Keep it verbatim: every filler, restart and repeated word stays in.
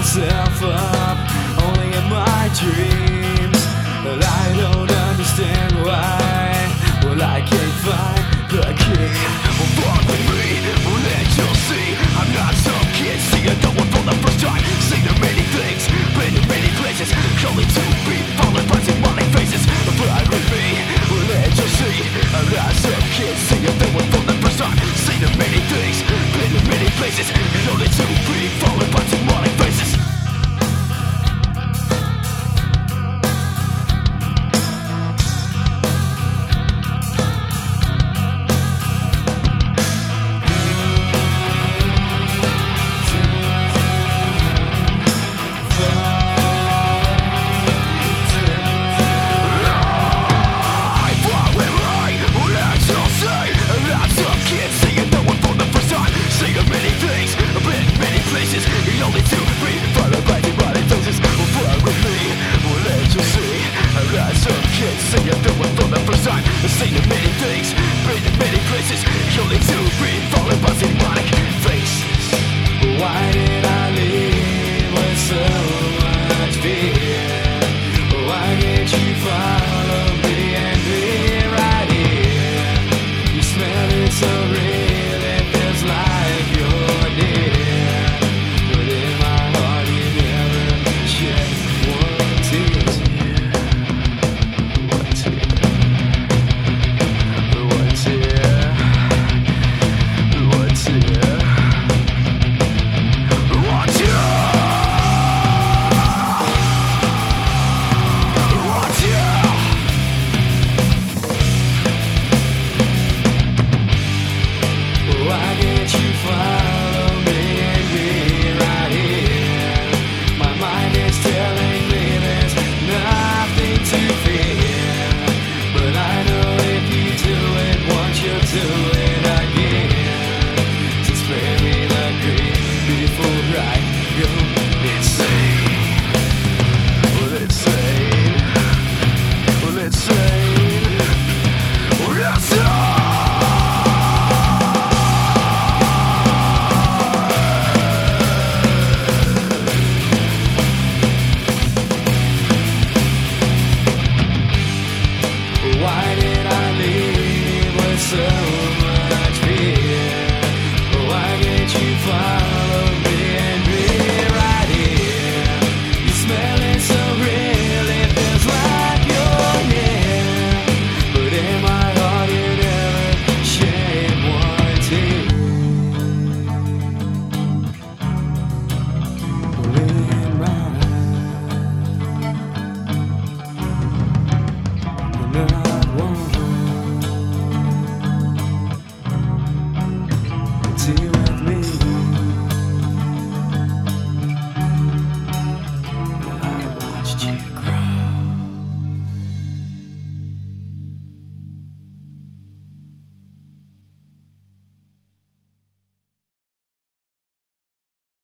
myself up only in my dreams. But I don't understand why. Well, I can't find the kick. Well, fuck with me, well, then you'll see I'm not some kid, seeing the one for the first time. Seen the many things, been to many places, only to be fallen by demonic faces. Fly with me, well, then you'll see I'm not some kid, seeing the one for the first time. Seen the many things, been to many places, only to be fallen by demonic faces. Only